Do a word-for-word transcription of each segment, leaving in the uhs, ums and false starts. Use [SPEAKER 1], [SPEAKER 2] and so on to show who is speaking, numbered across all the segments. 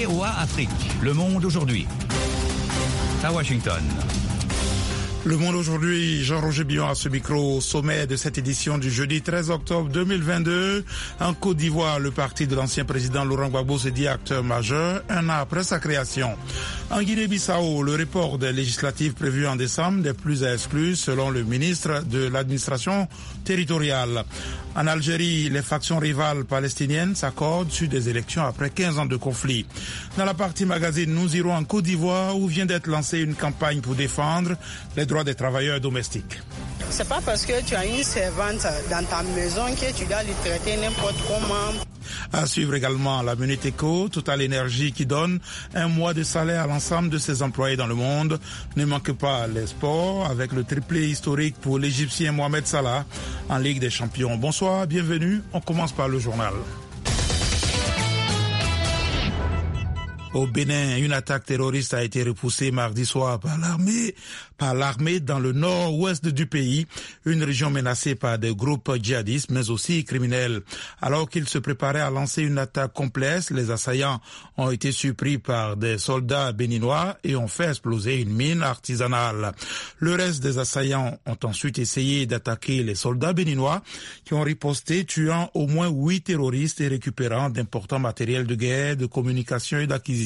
[SPEAKER 1] O A Afrique, Le Monde aujourd'hui. À Washington.
[SPEAKER 2] Le Monde aujourd'hui, Jean-Roger Billon à ce micro, au sommet de cette édition du jeudi treize octobre deux mille vingt-deux. En Côte d'Ivoire, le parti de l'ancien président Laurent Gbagbo se dit acteur majeur un an après sa création. En Guinée-Bissau, le report des législatives prévues en décembre n'est plus à exclure selon le ministre de l'administration territoriale. En Algérie, les factions rivales palestiniennes s'accordent sur des élections après quinze ans de conflit. Dans la partie magazine, nous irons en Côte d'Ivoire où vient d'être lancée une campagne pour défendre les droits des travailleurs domestiques.
[SPEAKER 3] C'est pas parce que tu as une servante dans ta maison que tu dois lui traiter n'importe comment.
[SPEAKER 2] À suivre également la Minute Éco, Total Énergie qui donne un mois de salaire à l'ensemble de ses employés dans le monde. Ne manque pas les sports avec le triplé historique pour l'Égyptien Mohamed Salah en Ligue des Champions. Bonsoir, bienvenue. On commence par le journal. Au Bénin, une attaque terroriste a été repoussée mardi soir par l'armée, par l'armée dans le nord-ouest du pays, une région menacée par des groupes djihadistes mais aussi criminels. Alors qu'ils se préparaient à lancer une attaque complexe, les assaillants ont été surpris par des soldats béninois et ont fait exploser une mine artisanale. Le reste des assaillants ont ensuite essayé d'attaquer les soldats béninois qui ont riposté, tuant au moins huit terroristes et récupérant d'importants matériels de guerre, de communication et d'acquisition,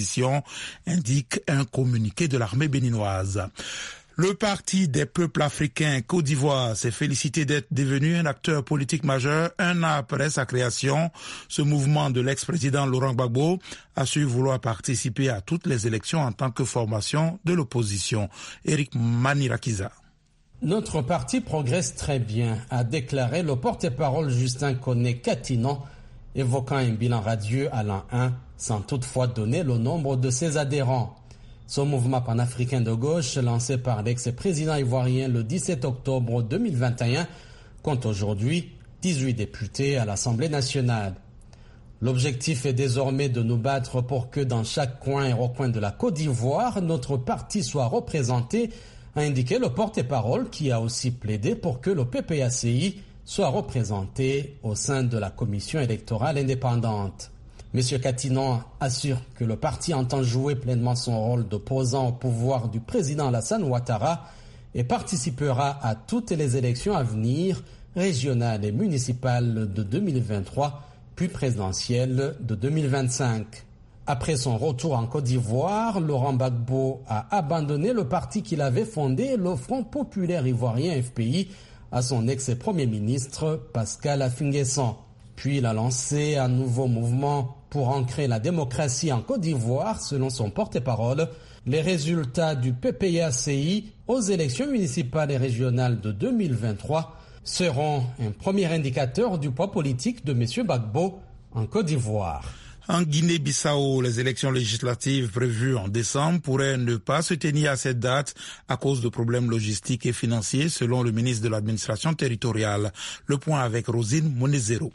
[SPEAKER 2] indique un communiqué de l'armée béninoise. Le Parti des peuples africains Côte d'Ivoire s'est félicité d'être devenu un acteur politique majeur un an après sa création. Ce mouvement de l'ex-président Laurent Gbagbo a su vouloir participer à toutes les élections en tant que formation de l'opposition. Éric Manirakiza.
[SPEAKER 4] Notre parti progresse très bien, a déclaré le porte-parole Justin Koné-Katinon, évoquant un bilan radieux à l'an un, sans toutefois donner le nombre de ses adhérents. Ce mouvement panafricain de gauche, lancé par l'ex-président ivoirien le dix-sept octobre deux mille vingt et un, compte aujourd'hui dix-huit députés à l'Assemblée nationale. L'objectif est désormais de nous battre pour que dans chaque coin et recoin de la Côte d'Ivoire, notre parti soit représenté, a indiqué le porte-parole qui a aussi plaidé pour que le P P A C I soit représenté au sein de la commission électorale indépendante. M. Katinon assure que le parti entend jouer pleinement son rôle d'opposant au pouvoir du président Alassane Ouattara et participera à toutes les élections à venir, régionales et municipales de deux mille vingt-trois, puis présidentielles de deux mille vingt-cinq. Après son retour en Côte d'Ivoire, Laurent Gbagbo a abandonné le parti qu'il avait fondé, le Front populaire ivoirien F P I, à son ex-premier ministre Pascal Affi-N'Guessan. Puis il a lancé un nouveau mouvement pour ancrer la démocratie en Côte d'Ivoire, selon son porte-parole. Les résultats du P P A C I aux élections municipales et régionales de deux mille vingt-trois seront un premier indicateur du poids politique de M. Gbagbo en Côte d'Ivoire.
[SPEAKER 2] En Guinée-Bissau, les élections législatives prévues en décembre pourraient ne pas se tenir à cette date à cause de problèmes logistiques et financiers, selon le ministre de l'administration territoriale. Le point avec Rosine Monezero.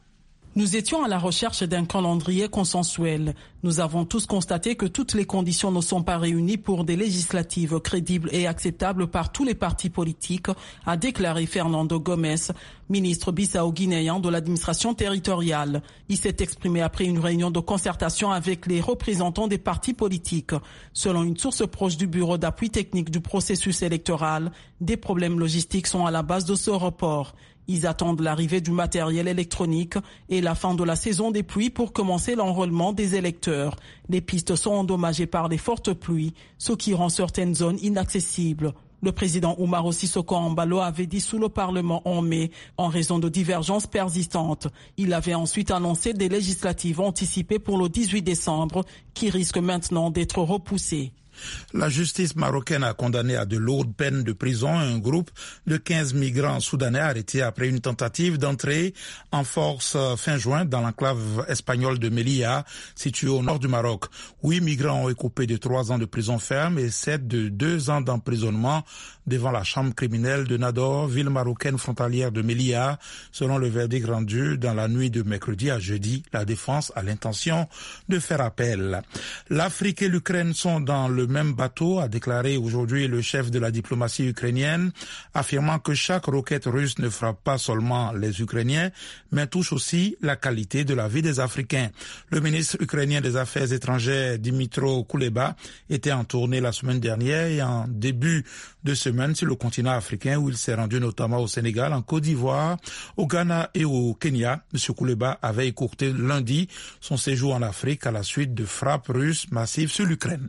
[SPEAKER 5] Nous étions à la recherche d'un calendrier consensuel. Nous avons tous constaté que toutes les conditions ne sont pas réunies pour des législatives crédibles et acceptables par tous les partis politiques, a déclaré Fernando Gomes, ministre bissau-guinéen de l'administration territoriale. Il s'est exprimé après une réunion de concertation avec les représentants des partis politiques. Selon une source proche du bureau d'appui technique du processus électoral, des problèmes logistiques sont à la base de ce report. Ils attendent l'arrivée du matériel électronique et la fin de la saison des pluies pour commencer l'enrôlement des électeurs. Les pistes sont endommagées par les fortes pluies, ce qui rend certaines zones inaccessibles. Le président Umaro Sissoko Embalo avait dit sous le Parlement en mai, en raison de divergences persistantes. Il avait ensuite annoncé des législatives anticipées pour le dix-huit décembre, qui risquent maintenant d'être repoussées.
[SPEAKER 2] La justice marocaine a condamné à de lourdes peines de prison un groupe de quinze migrants soudanais arrêtés après une tentative d'entrée en force fin juin dans l'enclave espagnole de Melilla, située au nord du Maroc. Huit migrants ont écopé de trois ans de prison ferme et sept de deux ans d'emprisonnement devant la chambre criminelle de Nador, ville marocaine frontalière de Melilla. Selon le verdict rendu dans la nuit de mercredi à jeudi, la défense a l'intention de faire appel. L'Afrique et l'Ukraine sont dans le le même bateau, a déclaré aujourd'hui le chef de la diplomatie ukrainienne, affirmant que chaque roquette russe ne frappe pas seulement les Ukrainiens, mais touche aussi la qualité de la vie des Africains. Le ministre ukrainien des Affaires étrangères, Dmytro Kuleba, était en tournée la semaine dernière et en début de semaine sur le continent africain où il s'est rendu notamment au Sénégal, en Côte d'Ivoire, au Ghana et au Kenya. M. Kuleba avait écourté lundi son séjour en Afrique à la suite de frappes russes massives sur l'Ukraine.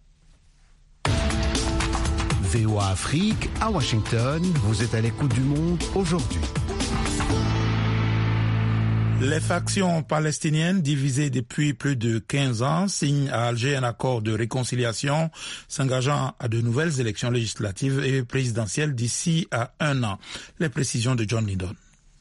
[SPEAKER 6] V O A Afrique, à Washington, vous êtes à l'écoute du monde aujourd'hui.
[SPEAKER 2] Les factions palestiniennes divisées depuis plus de quinze ans signent à Alger un accord de réconciliation s'engageant à de nouvelles élections législatives et présidentielles d'ici à un an. Les précisions de John Lydon.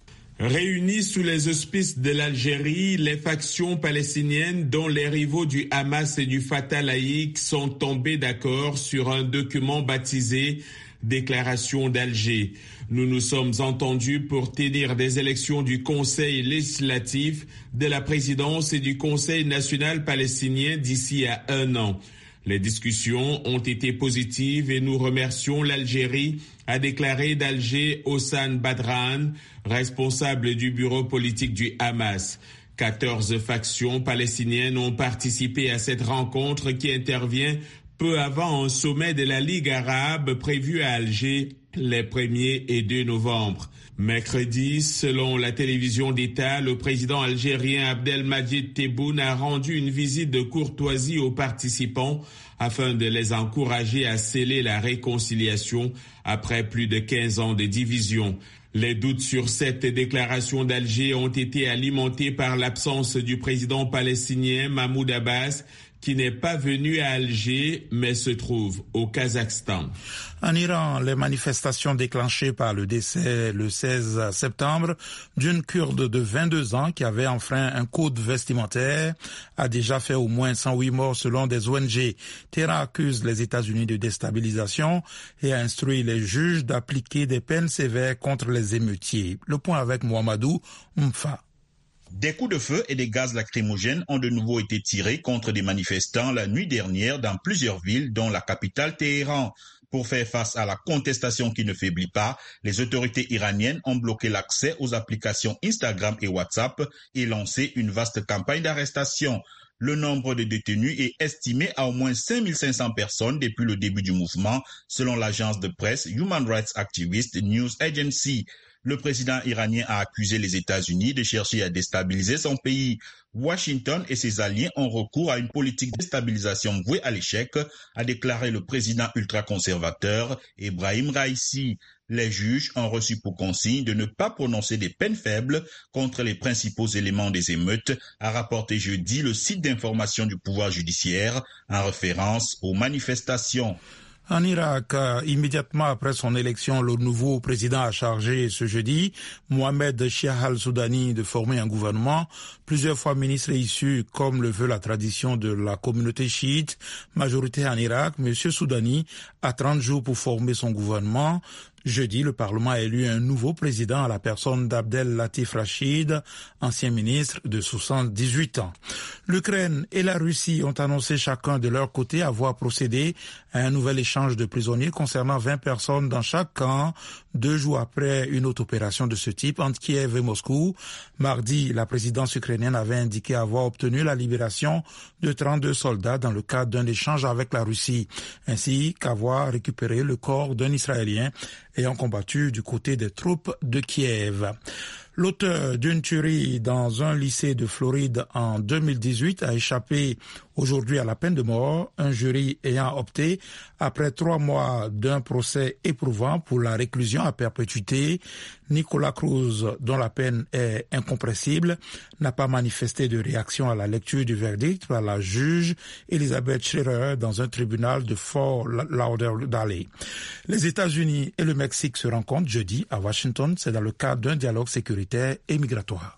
[SPEAKER 7] Réunies sous les auspices de l'Algérie, les factions palestiniennes, dont les rivaux du Hamas et du Fatah laïque, sont tombées d'accord sur un document baptisé « Déclaration d'Alger ». Nous nous sommes entendus pour tenir des élections du Conseil législatif, de la présidence et du Conseil national palestinien d'ici à un an. Les discussions ont été positives et nous remercions l'Algérie, a déclaré d'Alger Hossan Badran, responsable du bureau politique du Hamas. quatorze factions palestiniennes ont participé à cette rencontre qui intervient peu avant un sommet de la Ligue arabe prévu à Alger les premier et deux novembre. Mercredi, selon la télévision d'État, le président algérien Abdelmadjid Tebboune a rendu une visite de courtoisie aux participants afin de les encourager à sceller la réconciliation après plus de quinze ans de division. Les doutes sur cette déclaration d'Alger ont été alimentés par l'absence du président palestinien Mahmoud Abbas, qui n'est pas venu à Alger, mais se trouve au Kazakhstan.
[SPEAKER 2] En Iran, les manifestations déclenchées par le décès le seize septembre d'une Kurde de vingt-deux ans qui avait enfreint un code vestimentaire a déjà fait au moins cent huit morts selon des O N G. Téhéran accuse les États-Unis de déstabilisation et a instruit les juges d'appliquer des peines sévères contre les émeutiers. Le point avec Mohamedou Mfa.
[SPEAKER 8] Des coups de feu et des gaz lacrymogènes ont de nouveau été tirés contre des manifestants la nuit dernière dans plusieurs villes, dont la capitale Téhéran. Pour faire face à la contestation qui ne faiblit pas, les autorités iraniennes ont bloqué l'accès aux applications Instagram et WhatsApp et lancé une vaste campagne d'arrestation. Le nombre de détenus est estimé à au moins cinq mille cinq cents personnes depuis le début du mouvement, selon l'agence de presse Human Rights Activist News Agency. Le président iranien a accusé les États-Unis de chercher à déstabiliser son pays. Washington et ses alliés ont recours à une politique de déstabilisation vouée à l'échec, a déclaré le président ultra-conservateur Ebrahim Raïssi. Les juges ont reçu pour consigne de ne pas prononcer des peines faibles contre les principaux éléments des émeutes, a rapporté jeudi le site d'information du pouvoir judiciaire en référence aux manifestations.
[SPEAKER 2] En Irak, immédiatement après son élection, le nouveau président a chargé ce jeudi Mohamed Shia al-Soudani de former un gouvernement. Plusieurs fois ministre issu, comme le veut la tradition de la communauté chiite, majorité en Irak, M. Soudani a trente jours pour former son gouvernement. Jeudi, le Parlement a élu un nouveau président à la personne d'Abdel Latif Rachid, ancien ministre de soixante-dix-huit ans. L'Ukraine et la Russie ont annoncé chacun de leur côté avoir procédé à un nouvel échange de prisonniers concernant vingt personnes dans chaque camp, deux jours après une autre opération de ce type entre Kiev et Moscou. Mardi, la présidence ukrainienne avait indiqué avoir obtenu la libération de trente-deux soldats dans le cadre d'un échange avec la Russie, ainsi qu'avoir récupéré le corps d'un Israélien ayant combattu du côté des troupes de Kiev. L'auteur d'une tuerie dans un lycée de Floride en deux mille dix-huit a échappé aujourd'hui à la peine de mort, un jury ayant opté, après trois mois d'un procès éprouvant, pour la réclusion à perpétuité. Nicolas Cruz, dont la peine est incompressible, n'a pas manifesté de réaction à la lecture du verdict par la juge Elizabeth Schreier dans un tribunal de Fort Lauderdale. Les États-Unis et le Mexique se rencontrent jeudi à Washington. C'est dans le cadre d'un dialogue sécuritaire et migratoire.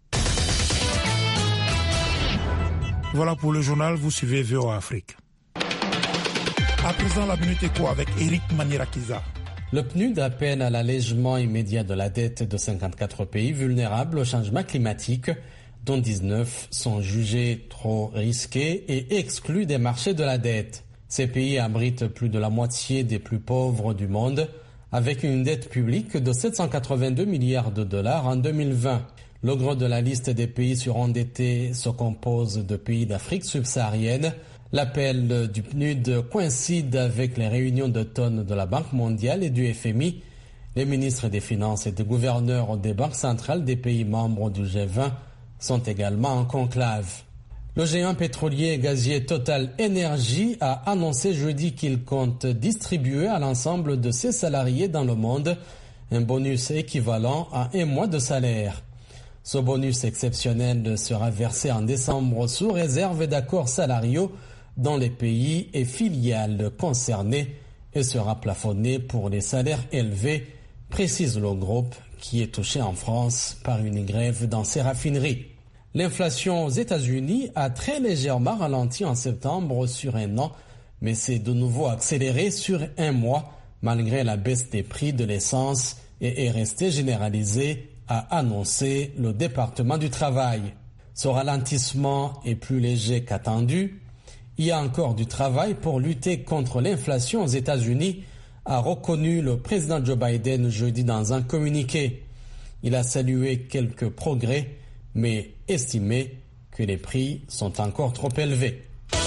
[SPEAKER 2] Voilà pour le journal, vous suivez V O A Afrique. À présent, la Minute Éco avec Eric Manirakiza.
[SPEAKER 4] Le P N U D appelle à l'allègement immédiat de la dette de cinquante-quatre pays vulnérables au changement climatique, dont dix-neuf sont jugés trop risqués et exclus des marchés de la dette. Ces pays abritent plus de la moitié des plus pauvres du monde, avec une dette publique de sept cent quatre-vingt-deux milliards de dollars en deux mille vingt. Le gros de la liste des pays surendettés se compose de pays d'Afrique subsaharienne. L'appel du P N U D coïncide avec les réunions d'automne de la Banque mondiale et du F M I. Les ministres des Finances et des gouverneurs des banques centrales des pays membres du G vingt sont également en conclave. Le géant pétrolier et gazier Total Energy a annoncé jeudi qu'il compte distribuer à l'ensemble de ses salariés dans le monde un bonus équivalent à un mois de salaire. Ce bonus exceptionnel sera versé en décembre sous réserve d'accords salariaux dans les pays et filiales concernés et sera plafonné pour les salaires élevés, précise le groupe qui est touché en France par une grève dans ses raffineries. L'inflation aux États-Unis a très légèrement ralenti en septembre sur un an, mais s'est de nouveau accéléré sur un mois malgré la baisse des prix de l'essence et est restée généralisée, a annoncé le département du travail. Ce ralentissement est plus léger qu'attendu. Il y a encore du travail pour lutter contre l'inflation aux États-Unis, a reconnu le président Joe Biden jeudi dans un communiqué. Il a salué quelques progrès, mais estimé que les prix sont encore trop élevés.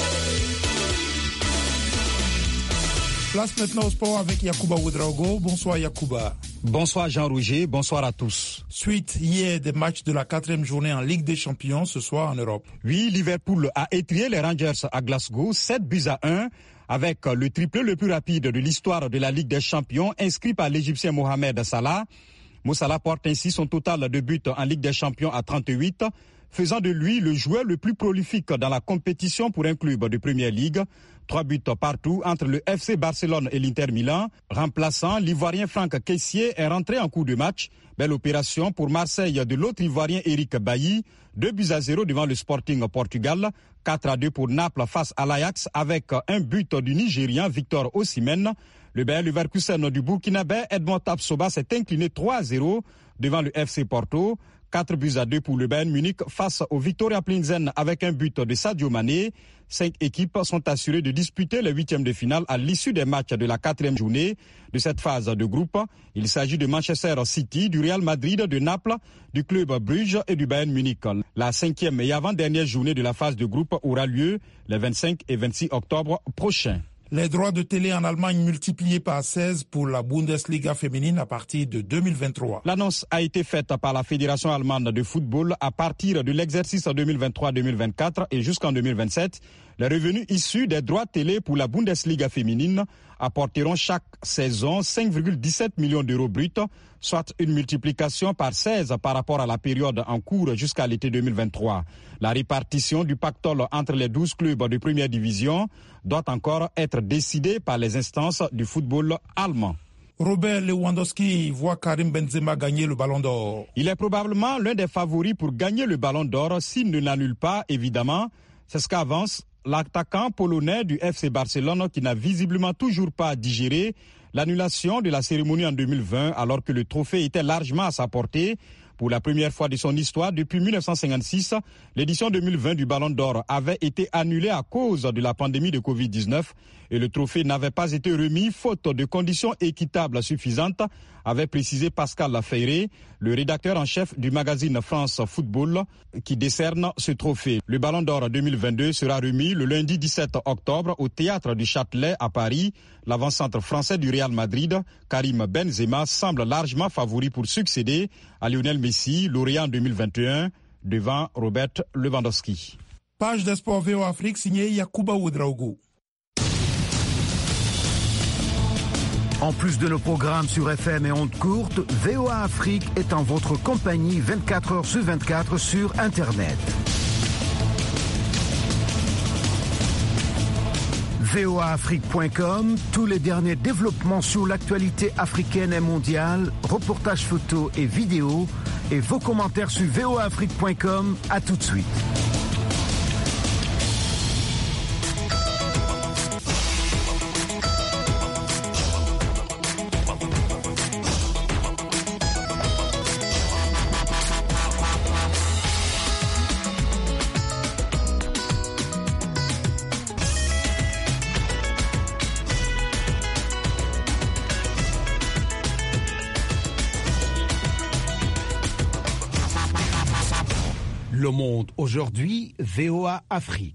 [SPEAKER 2] Place maintenant au sport avec Yacouba Ouedraogo. Bonsoir Yacouba.
[SPEAKER 9] Bonsoir Jean-Roger, bonsoir à tous.
[SPEAKER 2] Suite hier des matchs de la quatrième journée en Ligue des Champions ce soir en Europe.
[SPEAKER 9] Oui, Liverpool a étrié les Rangers à Glasgow, sept buts à un, avec le triplé le plus rapide de l'histoire de la Ligue des Champions, inscrit par l'Égyptien Mohamed Salah. Mo Salah porte ainsi son total de buts en Ligue des Champions à trente-huit, faisant de lui le joueur le plus prolifique dans la compétition pour un club de Première Ligue. Trois buts partout entre le F C Barcelone et l'Inter Milan. Remplaçant, l'Ivoirien Franck Kessié est rentré en cours de match. Belle opération pour Marseille de l'autre Ivoirien Eric Bailly. Deux buts à zéro devant le Sporting Portugal. Quatre à deux pour Naples face à l'Ajax avec un but du Nigérian Victor Osimhen. Le Bayer Leverkusen du Burkinabé Edmond Tapsoba s'est incliné trois à zéro devant le F C Porto. Quatre buts à deux pour le Bayern Munich face au Viktoria Plzen avec un but de Sadio Mané. Cinq équipes sont assurées de disputer les huitièmes de finale à l'issue des matchs de la quatrième journée de cette phase de groupe. Il s'agit de Manchester City, du Real Madrid, de Naples, du club Bruges et du Bayern Munich. La cinquième et avant-dernière journée de la phase de groupe aura lieu les vingt-cinq et vingt-six octobre prochains.
[SPEAKER 2] Les droits de télé en Allemagne multipliés par seize pour la Bundesliga féminine à partir de deux mille vingt-trois.
[SPEAKER 9] L'annonce a été faite par la Fédération allemande de football à partir de l'exercice deux mille vingt-trois deux mille vingt-quatre et jusqu'en deux mille vingt-sept. Les revenus issus des droits télé pour la Bundesliga féminine apporteront chaque saison cinq virgule dix-sept millions d'euros bruts, soit une multiplication par seize par rapport à la période en cours jusqu'à l'été deux mille vingt-trois. La répartition du pactole entre les douze clubs de première division doit encore être décidée par les instances du football allemand.
[SPEAKER 2] Robert Lewandowski voit Karim Benzema gagner le Ballon d'Or.
[SPEAKER 9] Il est probablement l'un des favoris pour gagner le Ballon d'Or s'il ne l'annule pas, évidemment. C'est ce qu'avance l'attaquant polonais du F C Barcelone qui n'a visiblement toujours pas digéré l'annulation de la cérémonie en deux mille vingt alors que le trophée était largement à sa portée. Pour la première fois de son histoire depuis mille neuf cent cinquante-six, l'édition deux mille vingt du Ballon d'Or avait été annulée à cause de la pandémie de covid dix-neuf et le trophée n'avait pas été remis faute de conditions équitables suffisantes, avait précisé Pascal Lafayette, le rédacteur en chef du magazine France Football qui décerne ce trophée. Le Ballon d'Or deux mille vingt-deux sera remis le lundi dix-sept octobre au Théâtre du Châtelet à Paris. L'avant-centre français du Real Madrid, Karim Benzema, semble largement favori pour succéder à Lionel Messi, lauréat en deux mille vingt et un, devant Robert Lewandowski.
[SPEAKER 2] Page des sports V O Afrique signée Yacouba Ouedraogo.
[SPEAKER 6] En plus de nos programmes sur F M et ondes courtes, V O A Afrique est en votre compagnie vingt-quatre heures sur vingt-quatre sur Internet. V O A Afrique point com, tous les derniers développements sur l'actualité africaine et mondiale, reportages photos et vidéos, et vos commentaires sur V O A Afrique point com. À tout de suite. Le Monde aujourd'hui, V O A Afrique.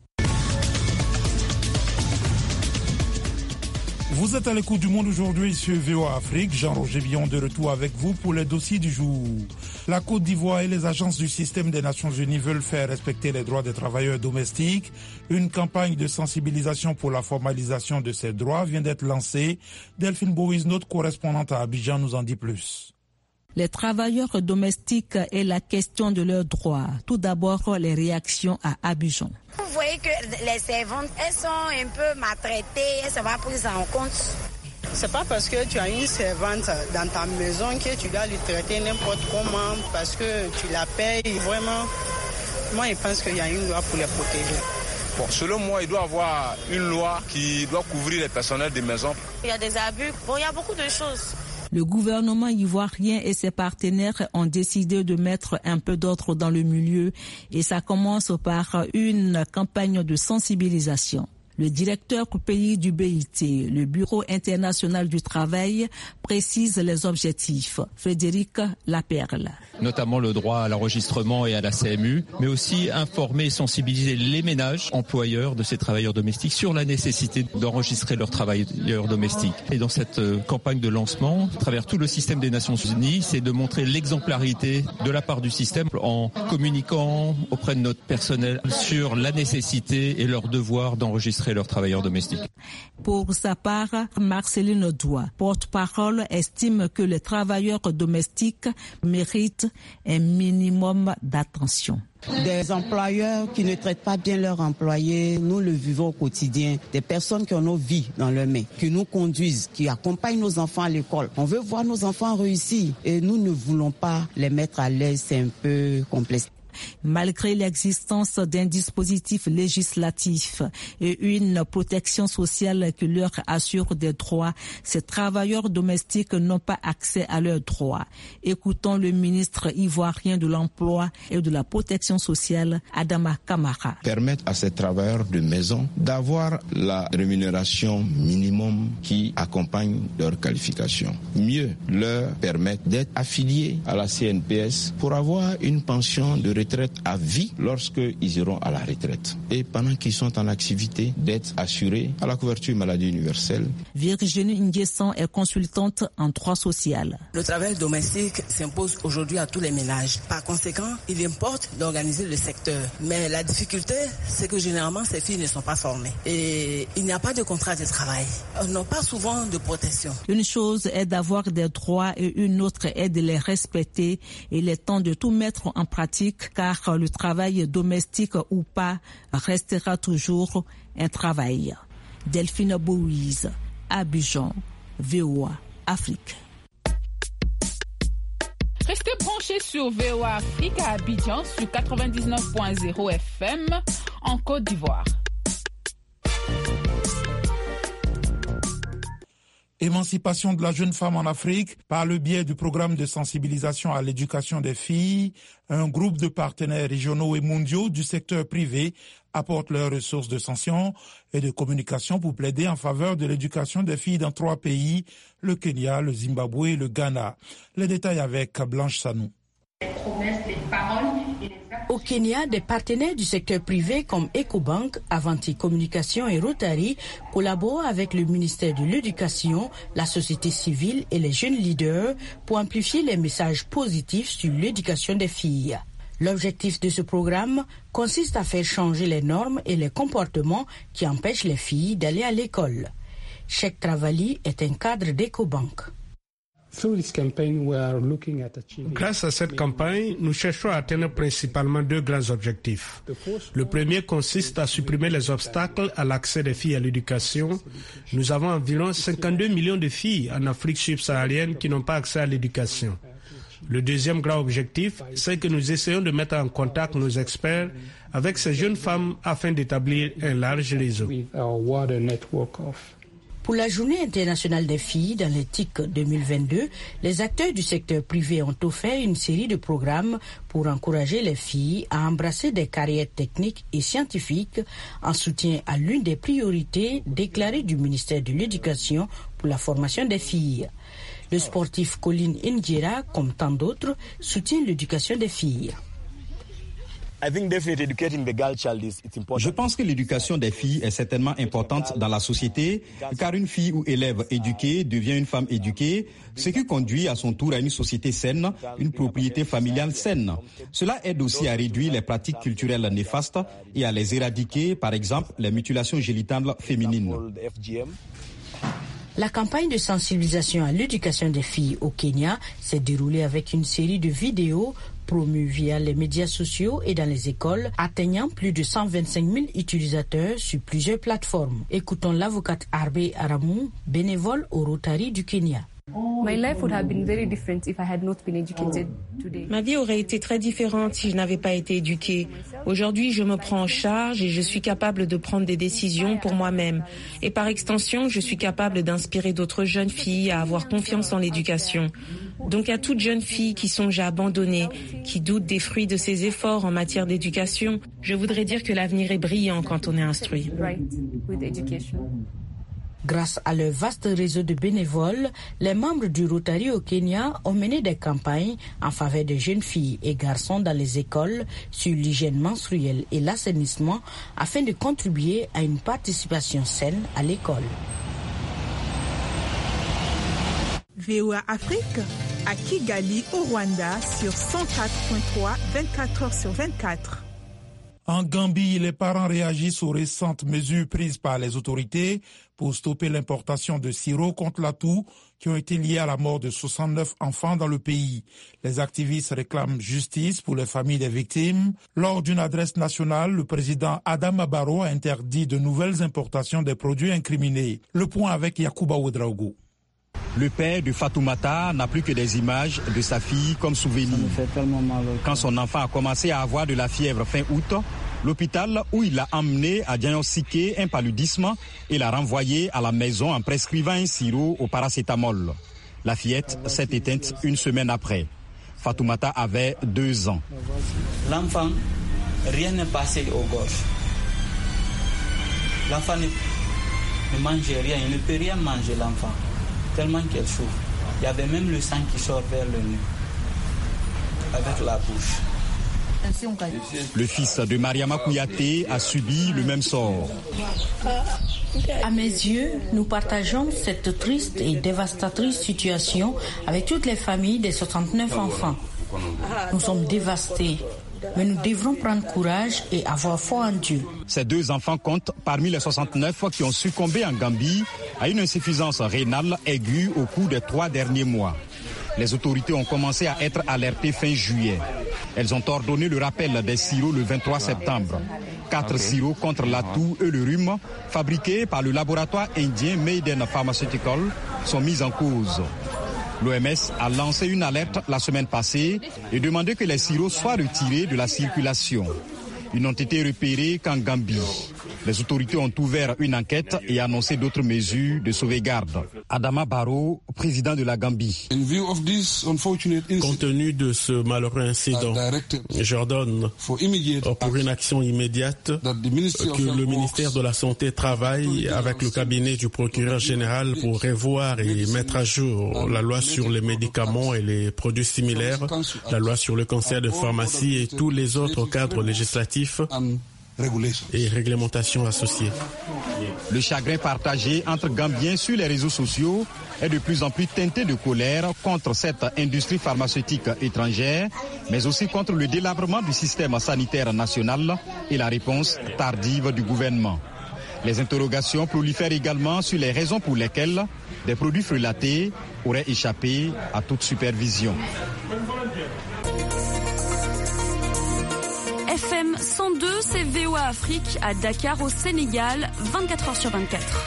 [SPEAKER 2] Vous êtes à l'écoute du Monde aujourd'hui sur V O A Afrique. Jean-Roger Billon de retour avec vous pour les dossiers du jour. La Côte d'Ivoire et les agences du système des Nations Unies veulent faire respecter les droits des travailleurs domestiques. Une campagne de sensibilisation pour la formalisation de ces droits vient d'être lancée. Delphine Boïs, notre correspondante à Abidjan, nous en dit plus.
[SPEAKER 10] Les travailleurs domestiques et la question de leurs droits. Tout d'abord, les réactions à Abidjan.
[SPEAKER 11] Vous voyez que les servantes, elles sont un peu maltraitées, elles ne sont pas prises en compte.
[SPEAKER 3] C'est pas parce que tu as une servante dans ta maison que tu dois lui traiter n'importe comment parce que tu la payes. Vraiment, moi je pense qu'il y a une loi pour les protéger.
[SPEAKER 12] Bon, selon moi, il doit y avoir une loi qui doit couvrir les personnels des maisons.
[SPEAKER 11] Il y a des abus, bon, il y a beaucoup de choses.
[SPEAKER 10] Le gouvernement ivoirien et ses partenaires ont décidé de mettre un peu d'ordre dans le milieu et ça commence par une campagne de sensibilisation. Le directeur pays du B I T, le Bureau international du travail, précise les objectifs. Frédéric Laperle.
[SPEAKER 13] Notamment le droit à l'enregistrement et à la C M U, mais aussi informer et sensibiliser les ménages employeurs de ces travailleurs domestiques sur la nécessité d'enregistrer leurs travailleurs domestiques. Et dans cette campagne de lancement, à travers tout le système des Nations Unies, c'est de montrer l'exemplarité de la part du système en communiquant auprès de notre personnel sur la nécessité et leur devoir d'enregistrer leurs travailleurs domestiques.
[SPEAKER 10] Pour sa part, Marceline Doua, porte-parole, estime que les travailleurs domestiques méritent un minimum d'attention.
[SPEAKER 14] Des employeurs qui ne traitent pas bien leurs employés, nous le vivons au quotidien. Des personnes qui ont nos vies dans leurs mains, qui nous conduisent, qui accompagnent nos enfants à l'école. On veut voir nos enfants réussir et nous ne voulons pas les mettre à l'aise, c'est un peu complexe.
[SPEAKER 10] Malgré l'existence d'un dispositif législatif et une protection sociale qui leur assure des droits, ces travailleurs domestiques n'ont pas accès à leurs droits. Écoutons le ministre ivoirien de l'Emploi et de la Protection sociale, Adama Kamara.
[SPEAKER 15] Permettre à ces travailleurs de maison d'avoir la rémunération minimum qui accompagne leur qualification. Mieux, leur permettre d'être affiliés à la C N P S pour avoir une pension de retraite à vie lorsqu'ils iront à la retraite. Et pendant qu'ils sont en activité, d'être assurés à la couverture maladie universelle.
[SPEAKER 10] Virginie Nguessan est consultante en droit social.
[SPEAKER 16] Le travail domestique s'impose aujourd'hui à tous les ménages. Par conséquent, il importe d'organiser le secteur. Mais la difficulté, c'est que généralement, ces filles ne sont pas formées. Et il n'y a pas de contrat de travail. Elles n'ont pas souvent de protection.
[SPEAKER 10] Une chose est d'avoir des droits et une autre est de les respecter. Il est temps de tout mettre en pratique car le travail domestique ou pas restera toujours un travail. Delphine Boïse, Abidjan, V O A Afrique.
[SPEAKER 17] Restez branchés sur V O A Afrique à Abidjan sur quatre-vingt-dix-neuf point zéro F M en Côte d'Ivoire.
[SPEAKER 2] Émancipation de la jeune femme en Afrique par le biais du programme de sensibilisation à l'éducation des filles. Un groupe de partenaires régionaux et mondiaux du secteur privé apporte leurs ressources de sanction et de communication pour plaider en faveur de l'éducation des filles dans trois pays, le Kenya, le Zimbabwe et le Ghana. Les détails avec Blanche Sanou.
[SPEAKER 18] Au Kenya, des partenaires du secteur privé comme Ecobank, Avanti Communication et Rotary collaborent avec le ministère de l'Éducation, la société civile et les jeunes leaders pour amplifier les messages positifs sur l'éducation des filles. L'objectif de ce programme consiste à faire changer les normes et les comportements qui empêchent les filles d'aller à l'école. Cheikh Travali est un cadre d'Ecobank.
[SPEAKER 19] Grâce à cette campagne, nous cherchons à atteindre principalement deux grands objectifs. Le premier consiste à supprimer les obstacles à l'accès des filles à l'éducation. Nous avons environ cinquante-deux millions de filles en Afrique subsaharienne qui n'ont pas accès à l'éducation. Le deuxième grand objectif, c'est que nous essayons de mettre en contact nos experts avec ces jeunes femmes afin d'établir un large réseau.
[SPEAKER 18] Pour la Journée internationale des filles dans les T I C deux mille vingt-deux, les acteurs du secteur privé ont offert une série de programmes pour encourager les filles à embrasser des carrières techniques et scientifiques en soutien à l'une des priorités déclarées du ministère de l'Éducation pour la formation des filles. Le sportif Colin Injera, comme tant d'autres, soutient l'éducation des filles.
[SPEAKER 9] Je pense que l'éducation des filles est certainement importante dans la société, car une fille ou élève éduquée devient une femme éduquée, ce qui conduit à son tour à une société saine, une propriété familiale saine. Cela aide aussi à réduire les pratiques culturelles néfastes et à les éradiquer, par exemple les mutilations génitales féminines.
[SPEAKER 18] La campagne de sensibilisation à l'éducation des filles au Kenya s'est déroulée avec une série de vidéos promues via les médias sociaux et dans les écoles, atteignant plus de cent vingt-cinq mille utilisateurs sur plusieurs plateformes. Écoutons l'avocate Arbe Aramou, bénévole au Rotary du Kenya.
[SPEAKER 20] Ma vie aurait été très différente si je n'avais pas été éduquée. Aujourd'hui, je me prends en charge et je suis capable de prendre des décisions pour moi-même. Et par extension, je suis capable d'inspirer d'autres jeunes filles à avoir confiance en l'éducation. Donc à toutes jeunes filles qui songent à abandonner, qui doutent des fruits de ses efforts en matière d'éducation, je voudrais dire que l'avenir est brillant quand on est instruit.
[SPEAKER 18] Grâce à leur vaste réseau de bénévoles, les membres du Rotary au Kenya ont mené des campagnes en faveur des jeunes filles et garçons dans les écoles sur l'hygiène menstruelle et l'assainissement afin de contribuer à une participation saine à l'école.
[SPEAKER 21] V O A Afrique à Kigali au Rwanda sur cent quatre point trois, vingt-quatre heures sur vingt-quatre.
[SPEAKER 2] En Gambie, les parents réagissent aux récentes mesures prises par les autorités pour stopper l'importation de sirop contre la toux qui ont été liés à la mort de soixante-neuf enfants dans le pays. Les activistes réclament justice pour les familles des victimes. Lors d'une adresse nationale, le président Adama Barrow a interdit de nouvelles importations des produits incriminés. Le point avec Yacouba Ouedraogo.
[SPEAKER 9] Le père de Fatoumata n'a plus que des images de sa fille comme souvenir. Quand son enfant a commencé à avoir de la fièvre fin août, l'hôpital où il l'a emmené a diagnostiqué un paludisme et l'a renvoyé à la maison en prescrivant un sirop au paracétamol. La fillette s'est éteinte une semaine après. Fatoumata avait deux ans.
[SPEAKER 22] L'enfant, rien n'est passé aux gorges. L'enfant ne, ne mangeait rien, il ne peut rien manger l'enfant. Tellement qu'elle souffre. Il y avait même le sang qui sort vers le nez, avec la bouche.
[SPEAKER 9] Le fils de Mariama Kouyaté a subi le même sort.
[SPEAKER 18] À mes yeux, nous partageons cette triste et dévastatrice situation avec toutes les familles des soixante-neuf enfants. Nous sommes dévastés. Mais nous devrons prendre courage et avoir foi en Dieu.
[SPEAKER 9] Ces deux enfants comptent parmi les soixante-neuf qui ont succombé en Gambie à une insuffisance rénale aiguë au cours des trois derniers mois. Les autorités ont commencé à être alertées fin juillet. Elles ont ordonné le rappel des sirops le vingt-trois septembre. Quatre sirops contre la toux et le rhume, fabriqués par le laboratoire indien Maiden Pharmaceutical, sont mis en cause. L'O M S a lancé une alerte la semaine passée et demandé que les sirops soient retirés de la circulation. Ils n'ont été repérés qu'en Gambie. Les autorités ont ouvert une enquête et annoncé d'autres mesures de sauvegarde. Adama Barrow, président de la Gambie.
[SPEAKER 19] Compte tenu de ce malheureux incident, j'ordonne pour une action immédiate que le ministère de la Santé travaille avec le cabinet du procureur général pour revoir et mettre à jour la loi sur les médicaments et les produits similaires, la loi sur le cancer de pharmacie et tous les autres cadres législatifs et réglementations associées.
[SPEAKER 9] Le chagrin partagé entre Gambiens sur les réseaux sociaux est de plus en plus teinté de colère contre cette industrie pharmaceutique étrangère, mais aussi contre le délabrement du système sanitaire national et la réponse tardive du gouvernement. Les interrogations prolifèrent également sur les raisons pour lesquelles des produits frelatés auraient échappé à toute supervision.
[SPEAKER 23] F M cent deux, c'est V O A Afrique à Dakar au Sénégal, vingt-quatre heures sur vingt-quatre.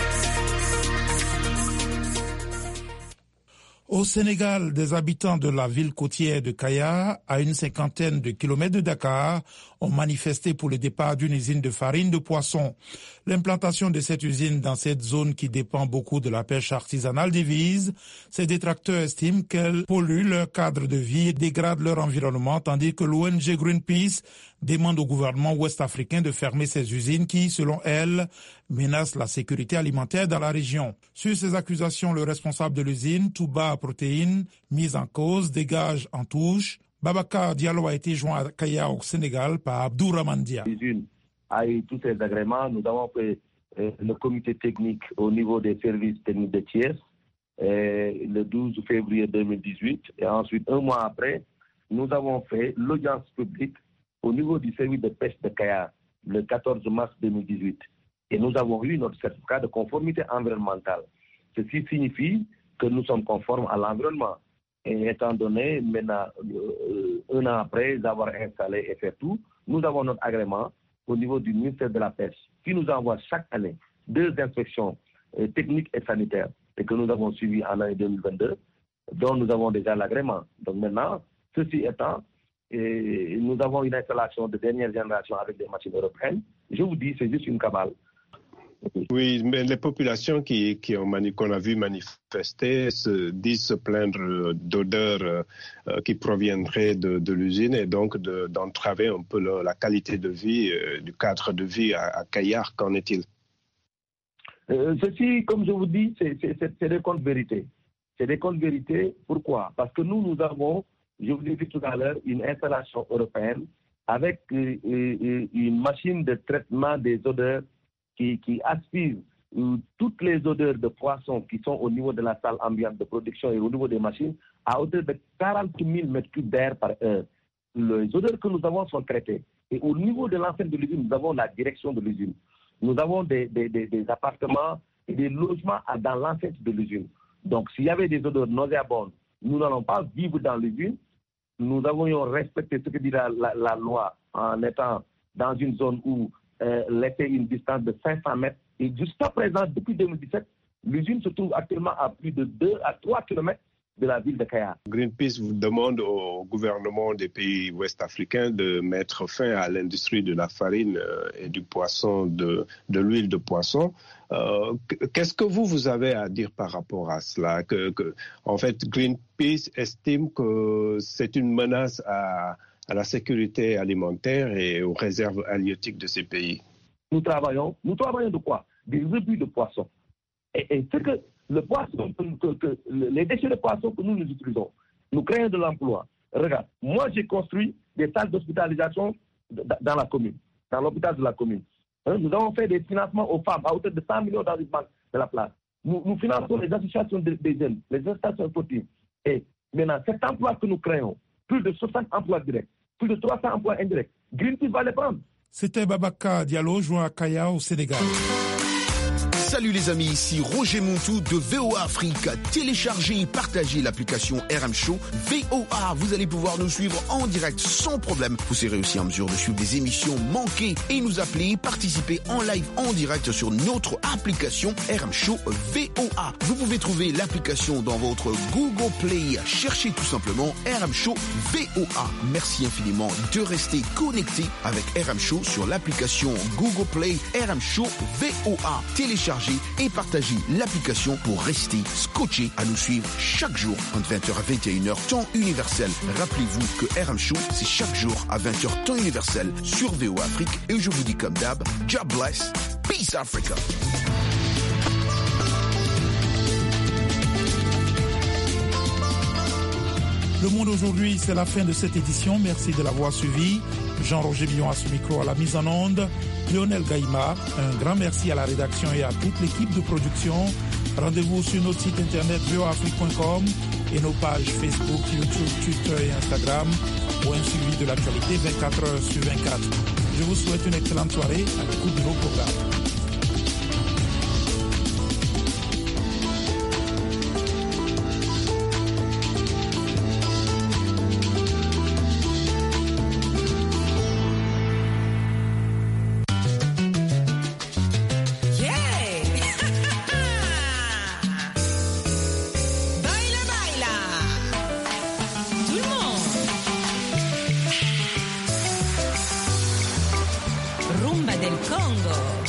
[SPEAKER 2] Au Sénégal, des habitants de la ville côtière de Kaya, à une cinquantaine de kilomètres de Dakar, ont manifesté pour le départ d'une usine de farine de poisson. L'implantation de cette usine dans cette zone qui dépend beaucoup de la pêche artisanale divise, ces détracteurs estiment qu'elle pollue leur cadre de vie et dégrade leur environnement, tandis que l'O N G Greenpeace demande au gouvernement ouest-africain de fermer ces usines qui, selon elle, menacent la sécurité alimentaire dans la région. Sur ces accusations, le responsable de l'usine, Touba Protéines, mise en cause, dégage en touche. Babacar Diallo a été joint à Kaya au Sénégal par Abdourahmane Dia.
[SPEAKER 1] L'usine a eu tous ses agréments. Nous avons fait euh, le comité technique au niveau des services techniques de Thiès euh, le douze février deux mille dix-huit. Et ensuite, un mois après, nous avons fait l'audience publique au niveau du service de pêche de Kaya le quatorze mars deux mille dix-huit. Et nous avons eu notre certificat de conformité environnementale. Ceci signifie que nous sommes conformes à l'environnement. Et étant donné, maintenant, euh, un an après avoir installé et fait tout, nous avons notre agrément au niveau du ministère de la Pêche, qui nous envoie chaque année deux inspections euh, techniques et sanitaires, et que nous avons suivies en l'année deux mille vingt-deux, dont nous avons déjà l'agrément. Donc maintenant, ceci étant, et nous avons une installation de dernière génération avec des machines européennes. Je vous dis, c'est juste une cabale.
[SPEAKER 5] Oui, mais les populations qui, qui ont mani- qu'on a vu manifester se, disent se plaindre d'odeurs euh, qui proviendraient de, de l'usine et donc de, d'entraver un peu le, la qualité de vie, euh, du cadre de vie à, à Kayar. Qu'en est-il?
[SPEAKER 1] euh, Ceci, comme je vous dis, c'est, c'est, c'est, c'est des comptes vérités. C'est des comptes vérités. Pourquoi? Parce que nous, nous avons, je vous l'ai dit tout à l'heure, une installation européenne avec euh, euh, une machine de traitement des odeurs qui, qui aspire euh, toutes les odeurs de poissons qui sont au niveau de la salle ambiante de production et au niveau des machines à hauteur de quarante mille mètres cubes d'air par heure. Les odeurs que nous avons sont traitées. Et au niveau de l'enceinte de l'usine, nous avons la direction de l'usine. Nous avons des, des, des, des appartements et des logements dans l'enceinte de l'usine. Donc, s'il y avait des odeurs nauséabondes, nous n'allons pas vivre dans l'usine. Nous avons respecté ce que dit la, la, la loi en étant dans une zone où euh, laisser une distance de cinq cents mètres. Et jusqu'à présent, depuis deux mille dix-sept, l'usine se trouve actuellement à plus de deux à trois kilomètres de la ville de Kayar.
[SPEAKER 5] Greenpeace vous demande au gouvernement des pays ouest-africains de mettre fin à l'industrie de la farine et du poisson, de, de l'huile de poisson. Euh, qu'est-ce que vous, vous avez à dire par rapport à cela? que, que, En fait, Greenpeace estime que c'est une menace à, à la sécurité alimentaire et aux réserves halieutiques de ces pays.
[SPEAKER 1] Nous travaillons, nous travaillons de quoi? Des rebuts de poissons. Et, et c'est que le poisson, que, que, que, les déchets de poisson que nous nous utilisons, nous créons de l'emploi. Regarde, moi j'ai construit des salles d'hospitalisation dans la commune, dans l'hôpital de la commune. Hein, nous avons fait des financements aux femmes à hauteur de cent millions dans une banque de la place. Nous, nous finançons les associations des de jeunes, les associations sportives. Et maintenant, cet emploi que nous créons, plus de soixante emplois directs, plus de trois cents emplois indirects, Greenpeace va les prendre.
[SPEAKER 2] C'était Babacar Diallo, jouant à Kaya au Sénégal.
[SPEAKER 7] Salut les amis, ici Roger Montou de V O A Afrique. Téléchargez et partagez l'application R M Show V O A. Vous allez pouvoir nous suivre en direct sans problème. Vous serez aussi en mesure de suivre des émissions manquées et nous appeler, participer en live en direct sur notre application R M Show V O A. Vous pouvez trouver l'application dans votre Google Play. Cherchez tout simplement R M Show V O A. Merci infiniment de rester connecté avec R M Show sur l'application Google Play R M Show V O A. Téléchargez et partagez l'application pour rester scotché à nous suivre chaque jour entre vingt heures à vingt et une heures temps universel. Rappelez-vous que R M Show, c'est chaque jour à vingt heures temps universel sur V O A Afrique. Et je vous dis comme d'hab, God bless, peace Africa.
[SPEAKER 2] Le Monde aujourd'hui, c'est la fin de cette édition. Merci de l'avoir suivi. Jean-Roger Billon à ce micro à la mise en onde. Lionel Gaïma, un grand merci à la rédaction et à toute l'équipe de production. Rendez-vous sur notre site internet v o a afrique point com et nos pages Facebook, YouTube, Twitter et Instagram pour un suivi de l'actualité vingt-quatre heures sur vingt-quatre. Je vous souhaite une excellente soirée à l'écoute de nos programmes.
[SPEAKER 24] Rumba del Congo.